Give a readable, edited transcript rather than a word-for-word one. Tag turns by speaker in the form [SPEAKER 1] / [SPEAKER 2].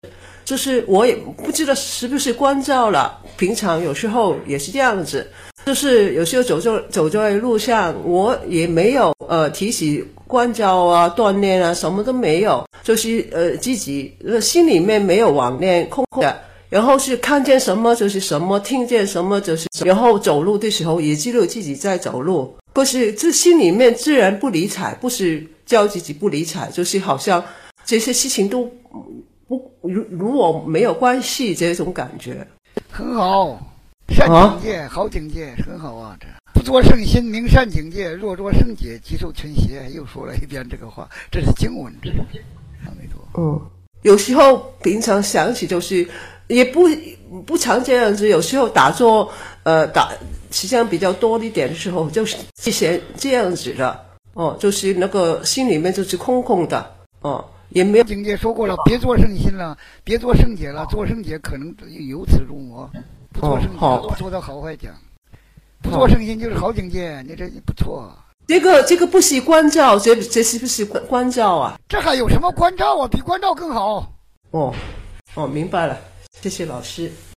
[SPEAKER 1] 就是我也不知道是不是关照了，平常有时候也是这样子，就是有时候走在路上，我也没有提起关照啊、锻炼啊，什么都没有，就是自己心里面没有妄念，空空的。然后是看见什么就是什么，听见什么就是什么，然后走路的时候也知道自己在走路，不是这心里面自然不理睬，不是叫自己不理睬，就是好像这些事情都不如我没有关系这种感觉。
[SPEAKER 2] 很好，善境界，好境界，很好啊！这不作圣心，明善境界；若作圣解，即受群邪。又说了一遍这个话，这是经文，这是阿弥陀。
[SPEAKER 1] 有时候平常想起就是也不常这样子，有时候打坐时间比较多一点的时候，就是之前这样子的就是那个心里面就是空空的也没有
[SPEAKER 2] 境界说过了，别做圣心了，别做圣解了，做圣解可能由此入魔。不做圣解，不做到好坏讲，不做圣心就是好境界，你这不错。
[SPEAKER 1] 这个不是关照，这是不是关照啊？
[SPEAKER 2] 这还有什么关照啊？比关照更好。
[SPEAKER 1] 明白了，谢谢老师。